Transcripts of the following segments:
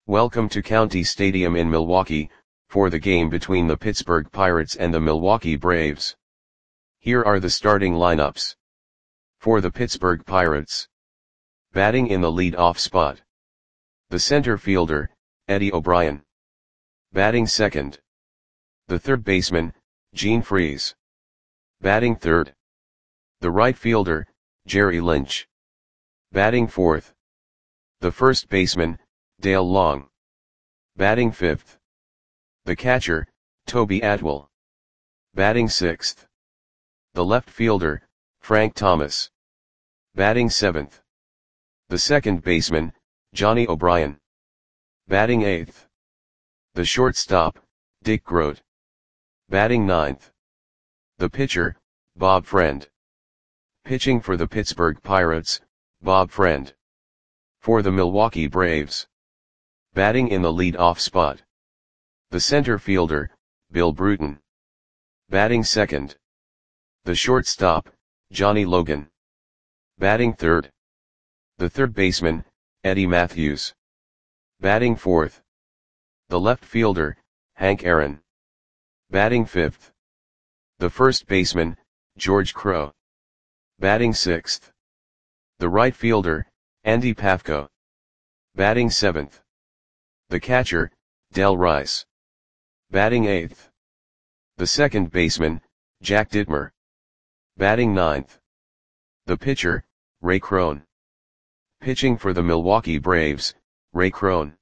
Welcome to County Stadium in Milwaukee, for the game between the Pittsburgh Pirates and the Milwaukee Braves. Here are the starting lineups. For the Pittsburgh Pirates. Batting in the lead-off spot. The center fielder, Eddie O'Brien. Batting second. The third baseman, Gene Freese. Batting third. The right fielder, Jerry Lynch. Batting fourth. The first baseman, Dale Long. Batting fifth. The catcher, Toby Atwell. Batting sixth. The left fielder, Frank Thomas. Batting seventh. The second baseman, Johnny O'Brien. Batting eighth. The shortstop, Dick Groat. Batting ninth. The pitcher, Bob Friend. Pitching for the Pittsburgh Pirates, Bob Friend. For the Milwaukee Braves. Batting in the lead-off spot. The center fielder, Bill Bruton. Batting second. The shortstop, Johnny Logan. Batting third. The third baseman, Eddie Matthews. Batting fourth. The left fielder, Hank Aaron. Batting fifth. The first baseman, George Crowe. Batting sixth. The right fielder, Andy Pafko. Batting seventh. The catcher, Del Rice. Batting eighth. The second baseman, Jack Dittmer. Batting ninth. The pitcher, Ray Crone. Pitching for the Milwaukee Braves, Ray Crone.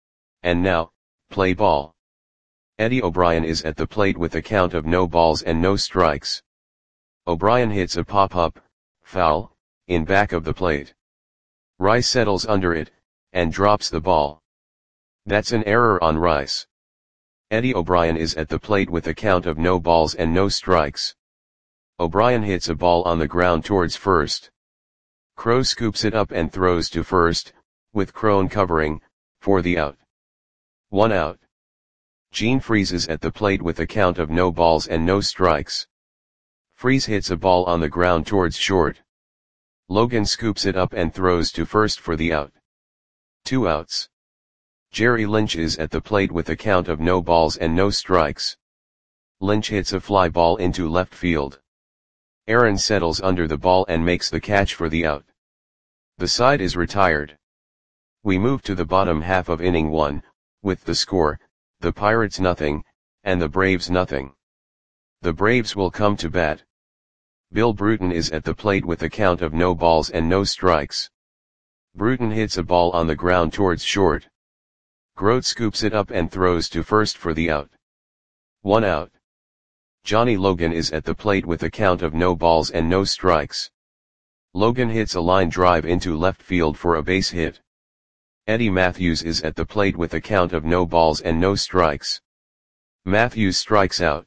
And now, play ball. Eddie O'Brien is at the plate with a count of no balls and no strikes. O'Brien hits a pop-up, foul, in back of the plate. Rice settles under it, and drops the ball. That's an error on Rice. Eddie O'Brien is at the plate with a count of no balls and no strikes. O'Brien hits a ball on the ground towards first. Crowe scoops it up and throws to first, with Crone covering, for the out. 1 out. Gene Freese is at the plate with a count of no balls and no strikes. Freese hits a ball on the ground towards short. Logan scoops it up and throws to first for the out. 2 outs. Jerry Lynch is at the plate with a count of no balls and no strikes. Lynch hits a fly ball into left field. Aaron settles under the ball and makes the catch for the out. The side is retired. We move to the bottom half of inning 1, with the score, the Pirates nothing, and the Braves nothing. The Braves will come to bat. Bill Bruton is at the plate with a count of no balls and no strikes. Bruton hits a ball on the ground towards short. Groat scoops it up and throws to first for the out. 1 out. Johnny Logan is at the plate with a count of no balls and no strikes. Logan hits a line drive into left field for a base hit. Eddie Matthews is at the plate with a count of no balls and no strikes. Matthews strikes out.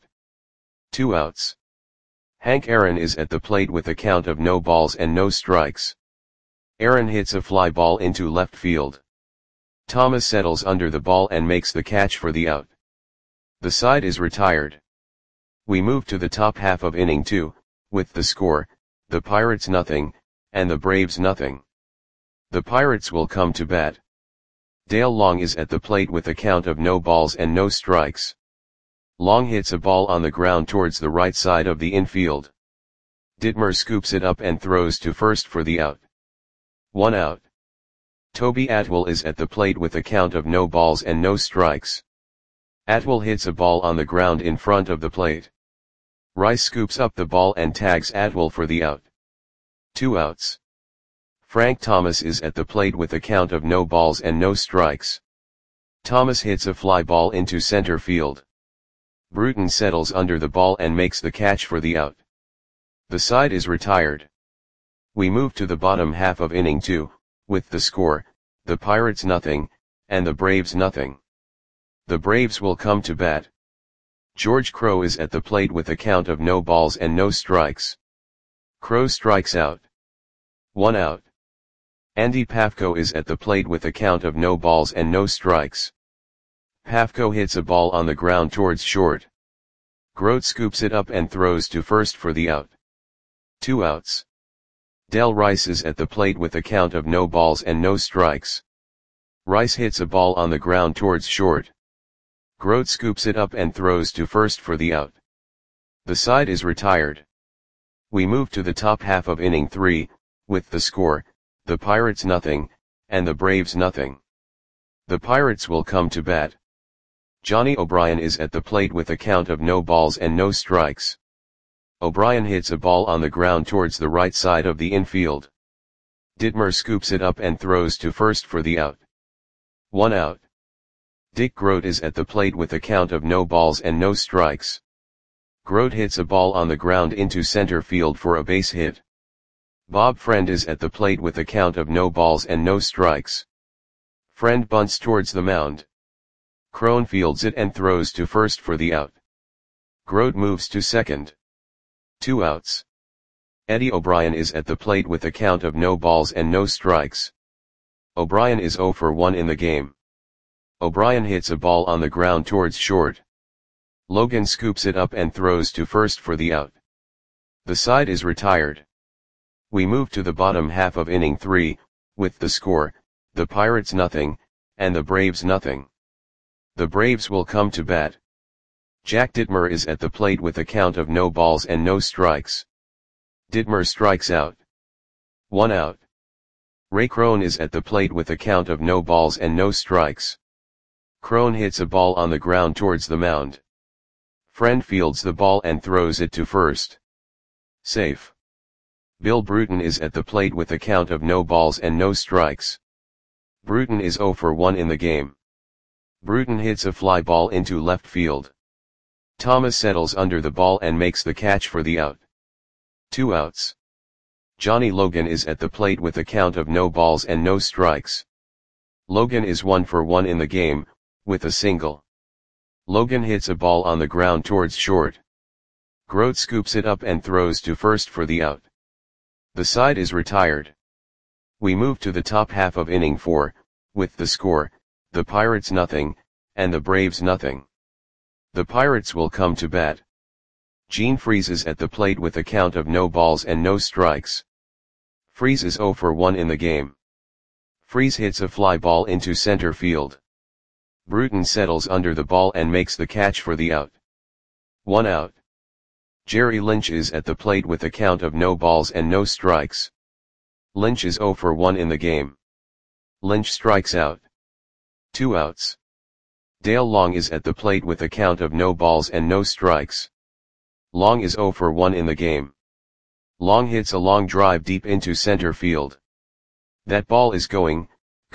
2 outs. Hank Aaron is at the plate with a count of no balls and no strikes. Aaron hits a fly ball into left field. Thomas settles under the ball and makes the catch for the out. The side is retired. We move to the top half of inning 2, with the score, the Pirates nothing, and the Braves nothing. The Pirates will come to bat. Dale Long is at the plate with a count of no balls and no strikes. Long hits a ball on the ground towards the right side of the infield. Dittmer scoops it up and throws to first for the out. 1 out. Toby Atwell is at the plate with a count of no balls and no strikes. Atwell hits a ball on the ground in front of the plate. Rice scoops up the ball and tags Atwell for the out. 2 outs. Frank Thomas is at the plate with a count of no balls and no strikes. Thomas hits a fly ball into center field. Bruton settles under the ball and makes the catch for the out. The side is retired. We move to the bottom half of inning 2, with the score, the Pirates nothing, and the Braves nothing. The Braves will come to bat. George Crowe is at the plate with a count of no balls and no strikes. Crowe strikes out. 1 out. Andy Pafko is at the plate with a count of no balls and no strikes. Pafko hits a ball on the ground towards short. Groat scoops it up and throws to first for the out. 2 outs. Del Rice is at the plate with a count of no balls and no strikes. Rice hits a ball on the ground towards short. Grote scoops it up and throws to first for the out. The side is retired. We move to the top half of inning 3, with the score, the Pirates nothing, and the Braves nothing. The Pirates will come to bat. Johnny O'Brien is at the plate with a count of no balls and no strikes. O'Brien hits a ball on the ground towards the right side of the infield. Ditmer scoops it up and throws to first for the out. 1 out. Dick Grote is at the plate with a count of no balls and no strikes. Grote hits a ball on the ground into center field for a base hit. Bob Friend is at the plate with a count of no balls and no strikes. Friend bunts towards the mound. Crone fields it and throws to first for the out. Grote moves to second. 2 outs. Eddie O'Brien is at the plate with a count of no balls and no strikes. O'Brien is 0 for 1 in the game. O'Brien hits a ball on the ground towards short. Logan scoops it up and throws to first for the out. The side is retired. We move to the bottom half of inning 3, with the score, the Pirates nothing, and the Braves nothing. The Braves will come to bat. Jack Ditmer is at the plate with a count of no balls and no strikes. Ditmer strikes out. 1 out. Ray Crone is at the plate with a count of no balls and no strikes. Crone hits a ball on the ground towards the mound. Friend fields the ball and throws it to first. Safe. Bill Bruton is at the plate with a count of no balls and no strikes. Bruton is 0 for 1 in the game. Bruton hits a fly ball into left field. Thomas settles under the ball and makes the catch for the out. 2 outs. Johnny Logan is at the plate with a count of no balls and no strikes. Logan is 1 for 1 in the game, with a single. Logan hits a ball on the ground towards short. Grote scoops it up and throws to first for the out. The side is retired. We move to the top half of inning 4, with the score, the Pirates nothing, and the Braves nothing. The Pirates will come to bat. Gene Freese is at the plate with a count of no balls and no strikes. Freese is 0 for 1 in the game. Freese hits a fly ball into center field. Bruton settles under the ball and makes the catch for the out. 1 out. Jerry Lynch is at the plate with a count of no balls and no strikes. Lynch is 0 for 1 in the game. Lynch strikes out. 2 outs. Dale Long is at the plate with a count of no balls and no strikes. Long is 0 for 1 in the game. Long hits a long drive deep into center field. That ball is gone.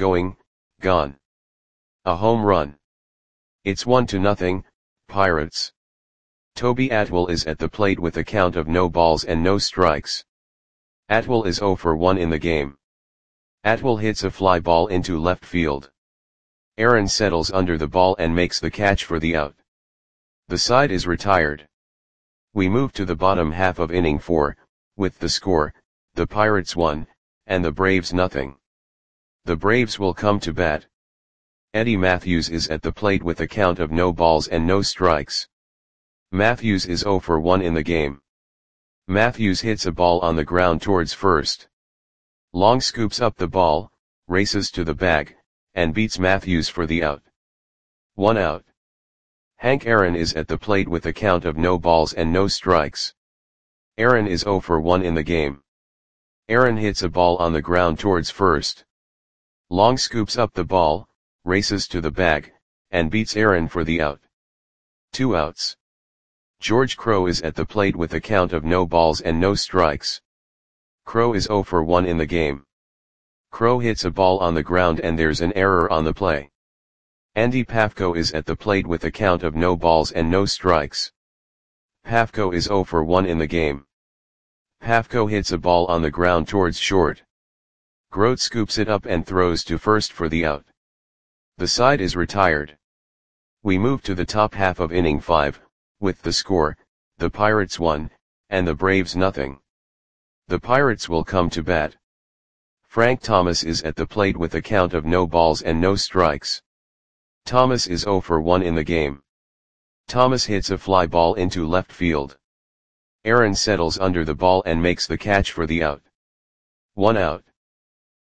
A home run. It's 1-0, Pirates. Toby Atwell is at the plate with a count of no balls and no strikes. Atwell is 0 for 1 in the game. Atwell hits a fly ball into left field. Aaron settles under the ball and makes the catch for the out. The side is retired. We move to the bottom half of inning 4, with the score, the Pirates 1, and the Braves nothing. The Braves will come to bat. Eddie Matthews is at the plate with a count of no balls and no strikes. Matthews is 0 for 1 in the game. Matthews hits a ball on the ground towards first. Long scoops up the ball, races to the bag, and beats Matthews for the out. 1 out. Hank Aaron is at the plate with a count of no balls and no strikes. Aaron is 0 for 1 in the game. Aaron hits a ball on the ground towards first. Long scoops up the ball, races to the bag, and beats Aaron for the out. 2 outs. George Crowe is at the plate with a count of no balls and no strikes. Crowe is 0 for 1 in the game. Crowe hits a ball on the ground and there's an error on the play. Andy Pafko is at the plate with a count of no balls and no strikes. Pafko is 0 for 1 in the game. Pafko hits a ball on the ground towards short. Grote scoops it up and throws to first for the out. The side is retired. We move to the top half of inning 5, with the score, the Pirates 1, and the Braves nothing. The Pirates will come to bat. Frank Thomas is at the plate with a count of no balls and no strikes. Thomas is 0 for 1 in the game. Thomas hits a fly ball into left field. Aaron settles under the ball and makes the catch for the out. 1 out.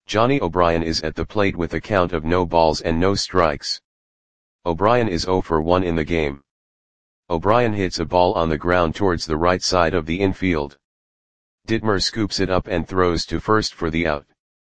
Johnny O'Brien is at the plate with a count of no balls and no strikes. O'Brien is 0 for 1 in the game. O'Brien hits a ball on the ground towards the right side of the infield. Ditmer scoops it up and throws to first for the out.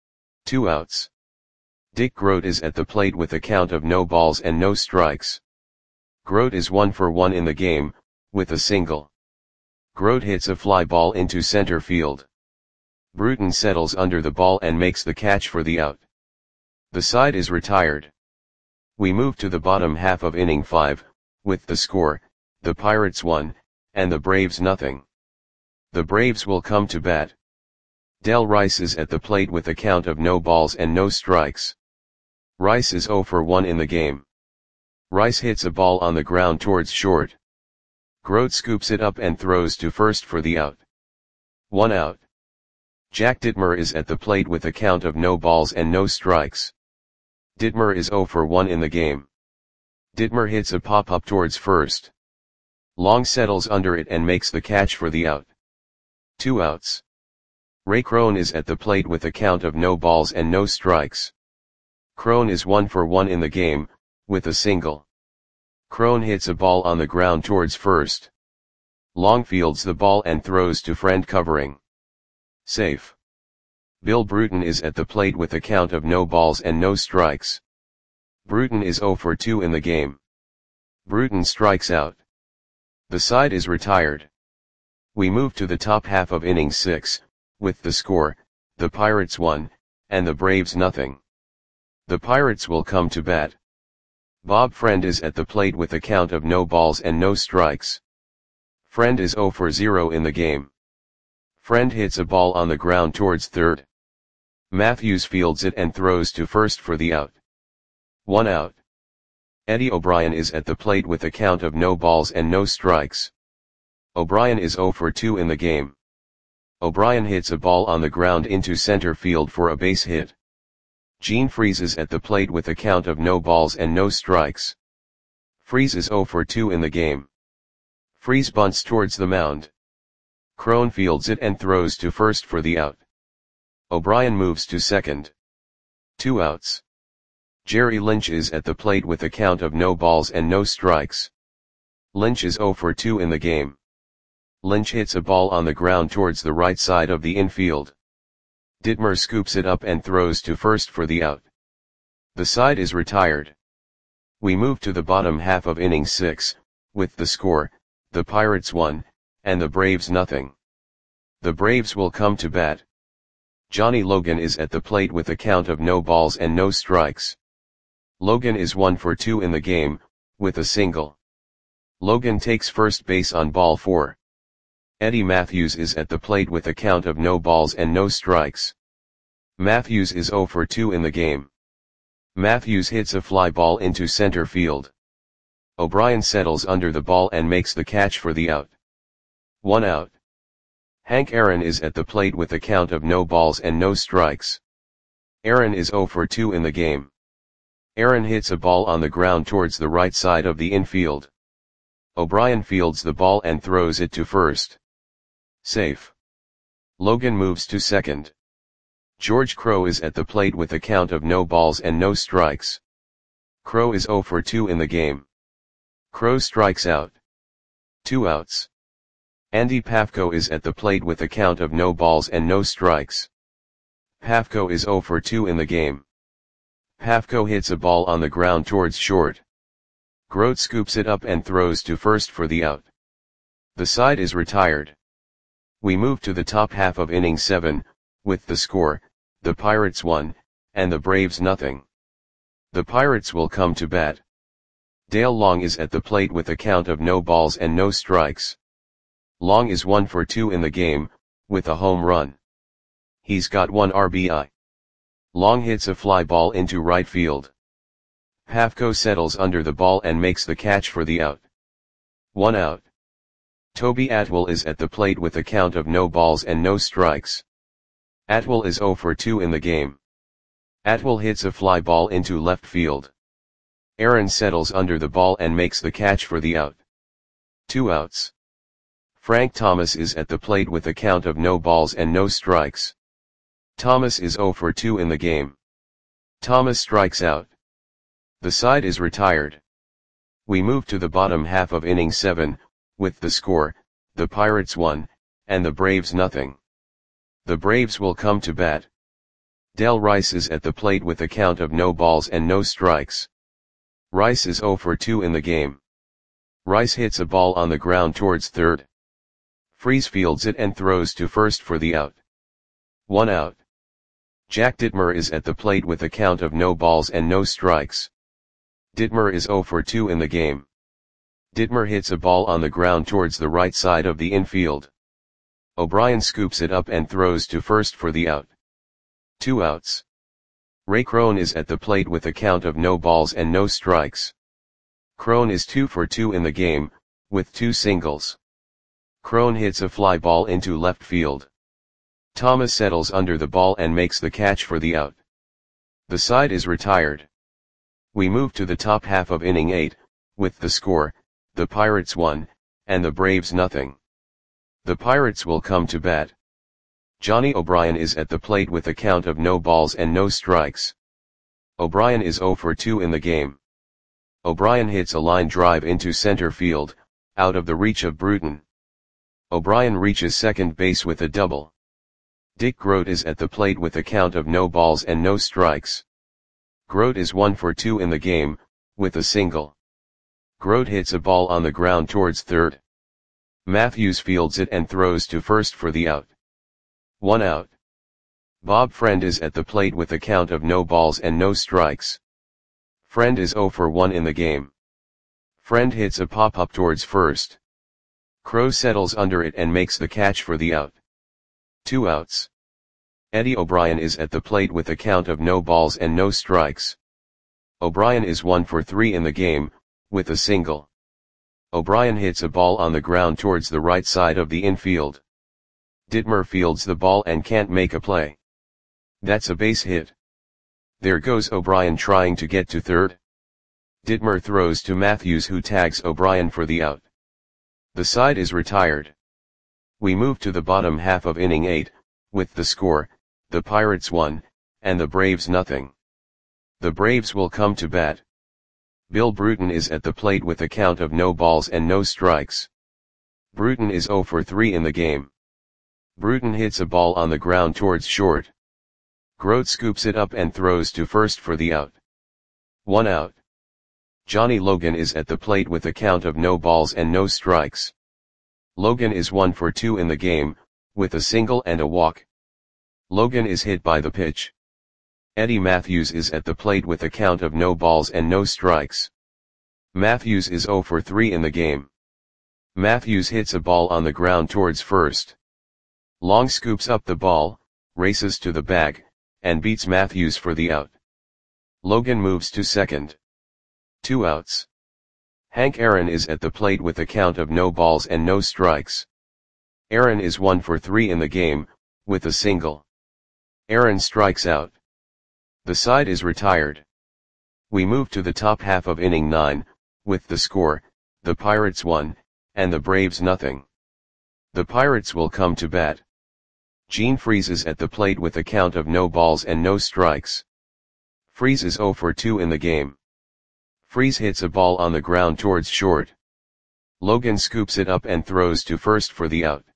2 outs. Dick Grote is at the plate with a count of no balls and no strikes. Grote is 1 for 1 in the game, with a single. Grote hits a fly ball into center field. Bruton settles under the ball and makes the catch for the out. The side is retired. We move to the bottom half of inning 5, with the score, the Pirates 1, and the Braves nothing. The Braves will come to bat. Del Rice is at the plate with a count of no balls and no strikes. Rice is 0 for 1 in the game. Rice hits a ball on the ground towards short. Grote scoops it up and throws to first for the out. 1 out. Jack Ditmer is at the plate with a count of no balls and no strikes. Ditmer is 0 for 1 in the game. Ditmer hits a pop-up towards first. Long settles under it and makes the catch for the out. 2 outs. Ray Crone is at the plate with a count of no balls and no strikes. Crone is 1 for 1 in the game, with a single. Crone hits a ball on the ground towards first. Long fields the ball and throws to friend covering. Safe. Bill Bruton is at the plate with a count of no balls and no strikes. Bruton is 0 for 2 in the game. Bruton strikes out. The side is retired. We move to the top half of inning 6, with the score, the Pirates 1, and the Braves nothing. The Pirates will come to bat. Bob Friend is at the plate with a count of no balls and no strikes. Friend is 0 for 0 in the game. Friend hits a ball on the ground towards third. Matthews fields it and throws to first for the out. 1 out. Eddie O'Brien is at the plate with a count of no balls and no strikes. O'Brien is 0 for 2 in the game. O'Brien hits a ball on the ground into center field for a base hit. Gene Freese is at the plate with a count of no balls and no strikes. Freese is 0 for 2 in the game. Freese bunts towards the mound. Crone fields it and throws to first for the out. O'Brien moves to second. 2 outs. Jerry Lynch is at the plate with a count of no balls and no strikes. Lynch is 0 for 2 in the game. Lynch hits a ball on the ground towards the right side of the infield. Ditmer scoops it up and throws to first for the out. The side is retired. We move to the bottom half of inning 6, with the score, the Pirates 1, and the Braves nothing. The Braves will come to bat. Johnny Logan is at the plate with a count of no balls and no strikes. Logan is 1 for 2 in the game, with a single. Logan takes first base on ball 4. Eddie Matthews is at the plate with a count of no balls and no strikes. Matthews is 0 for 2 in the game. Matthews hits a fly ball into center field. O'Brien settles under the ball and makes the catch for the out. 1 out. Hank Aaron is at the plate with a count of no balls and no strikes. Aaron is 0 for 2 in the game. Aaron hits a ball on the ground towards the right side of the infield. O'Brien fields the ball and throws it to first. Safe. Logan moves to second. George Crowe is at the plate with a count of no balls and no strikes. Crowe is 0 for 2 in the game. Crowe strikes out. 2 outs. Andy Pafko is at the plate with a count of no balls and no strikes. Pafko is 0 for 2 in the game. Pafko hits a ball on the ground towards short. Grote scoops it up and throws to first for the out. The side is retired. We move to the top half of inning 7, with the score, the Pirates 1, and the Braves nothing. The Pirates will come to bat. Dale Long is at the plate with a count of no balls and no strikes. Long is 1 for 2 in the game, with a home run. He's got 1 RBI. Long hits a fly ball into right field. Pafko settles under the ball and makes the catch for the out. 1 out. Toby Atwell is at the plate with a count of no balls and no strikes. Atwell is 0 for 2 in the game. Atwell hits a fly ball into left field. Aaron settles under the ball and makes the catch for the out. 2 outs. Frank Thomas is at the plate with a count of no balls and no strikes. Thomas is 0 for 2 in the game. Thomas strikes out. The side is retired. We move to the bottom half of inning 7, with the score, the Pirates 1, and the Braves nothing. The Braves will come to bat. Del Rice is at the plate with a count of no balls and no strikes. Rice is 0 for 2 in the game. Rice hits a ball on the ground towards third. Freese fields it and throws to first for the out. 1 out. Jack Dittmer is at the plate with a count of no balls and no strikes. Dittmer is 0 for 2 in the game. Dittmer hits a ball on the ground towards the right side of the infield. O'Brien scoops it up and throws to first for the out. 2 outs. Ray Crone is at the plate with a count of no balls and no strikes. Crone is 2 for 2 in the game, with 2 singles. Crone hits a fly ball into left field. Thomas settles under the ball and makes the catch for the out. The side is retired. We move to the top half of inning 8, with the score, the Pirates 1, and the Braves nothing. The Pirates will come to bat. Johnny O'Brien is at the plate with a count of no balls and no strikes. O'Brien is 0 for 2 in the game. O'Brien hits a line drive into center field, out of the reach of Bruton. O'Brien reaches second base with a double. Dick Grote is at the plate with a count of no balls and no strikes. Grote is 1 for 2 in the game, with a single. Grote hits a ball on the ground towards third. Matthews fields it and throws to first for the out. 1 out. Bob Friend is at the plate with a count of no balls and no strikes. Friend is 0 for 1 in the game. Friend hits a pop-up towards first. Crowe settles under it and makes the catch for the out. 2 outs. Eddie O'Brien is at the plate with a count of no balls and no strikes. O'Brien is 1 for 3 in the game, with a single. O'Brien hits a ball on the ground towards the right side of the infield. Dittmer fields the ball and can't make a play. That's a base hit. There goes O'Brien trying to get to third. Dittmer throws to Matthews, who tags O'Brien for the out. The side is retired. We move to the bottom half of inning 8, with the score, the Pirates 1, and the Braves nothing. The Braves will come to bat. Bill Bruton is at the plate with a count of no balls and no strikes. Bruton is 0 for 3 in the game. Bruton hits a ball on the ground towards short. Grote scoops it up and throws to first for the out. 1 out. Johnny Logan is at the plate with a count of no balls and no strikes. Logan is 1 for 2 in the game, with a single and a walk. Logan is hit by the pitch. Eddie Matthews is at the plate with a count of no balls and no strikes. Matthews is 0 for 3 in the game. Matthews hits a ball on the ground towards first. Long scoops up the ball, races to the bag, and beats Matthews for the out. Logan moves to second. 2 outs. Hank Aaron is at the plate with a count of no balls and no strikes. Aaron is 1 for 3 in the game, with a single. Aaron strikes out. The side is retired. We move to the top half of inning 9, with the score, the Pirates 1, and the Braves nothing. The Pirates will come to bat. Gene Freese is at the plate with a count of no balls and no strikes. Freese is 0 for 2 in the game. Freese hits a ball on the ground towards short. Logan scoops it up and throws to first for the out.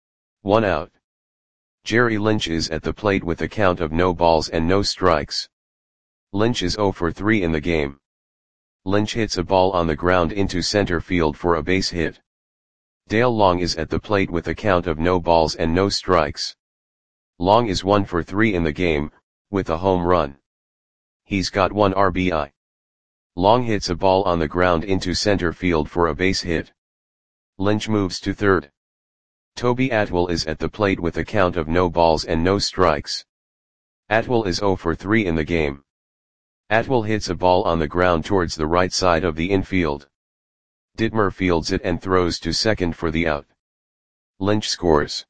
1 out. Jerry Lynch is at the plate with a count of no balls and no strikes. Lynch is 0 for 3 in the game. Lynch hits a ball on the ground into center field for a base hit. Dale Long is at the plate with a count of no balls and no strikes. Long is 1 for 3 in the game, with a home run. He's got 1 RBI. Long hits a ball on the ground into center field for a base hit. Lynch moves to third. Toby Atwell is at the plate with a count of no balls and no strikes. Atwell is 0 for 3 in the game. Atwell hits a ball on the ground towards the right side of the infield. Dittmer fields it and throws to second for the out. Lynch scores.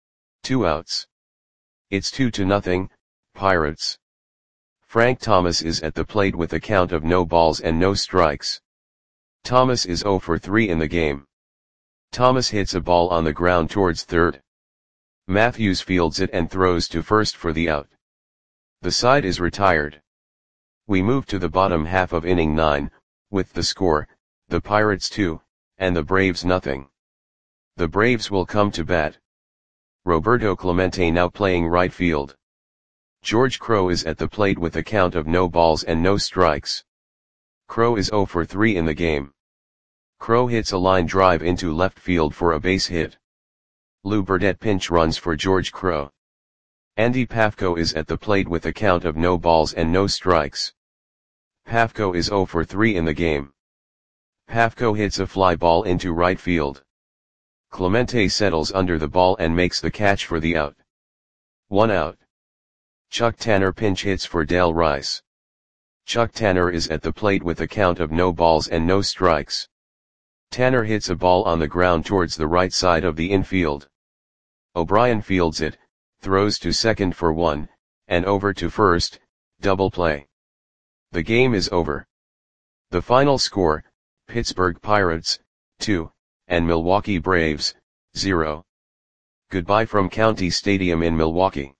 2 outs. It's 2-0, Pirates. Frank Thomas is at the plate with a count of no balls and no strikes. Thomas is 0 for 3 in the game. Thomas hits a ball on the ground towards third. Matthews fields it and throws to first for the out. The side is retired. We move to the bottom half of inning 9, with the score, the Pirates 2, and the Braves nothing. The Braves will come to bat. Roberto Clemente now playing right field. George Crowe is at the plate with a count of no balls and no strikes. Crowe is 0 for 3 in the game. Crowe hits a line drive into left field for a base hit. Lou Burdett pinch runs for George Crowe. Andy Pafko is at the plate with a count of no balls and no strikes. Pafko is 0 for 3 in the game. Pafko hits a fly ball into right field. Clemente settles under the ball and makes the catch for the out. 1 out. Chuck Tanner pinch hits for Dale Rice. Chuck Tanner is at the plate with a count of no balls and no strikes. Tanner hits a ball on the ground towards the right side of the infield. O'Brien fields it, throws to second for 1, and over to first, double play. The game is over. The final score, Pittsburgh Pirates, 2, and Milwaukee Braves, 0. Goodbye from County Stadium in Milwaukee.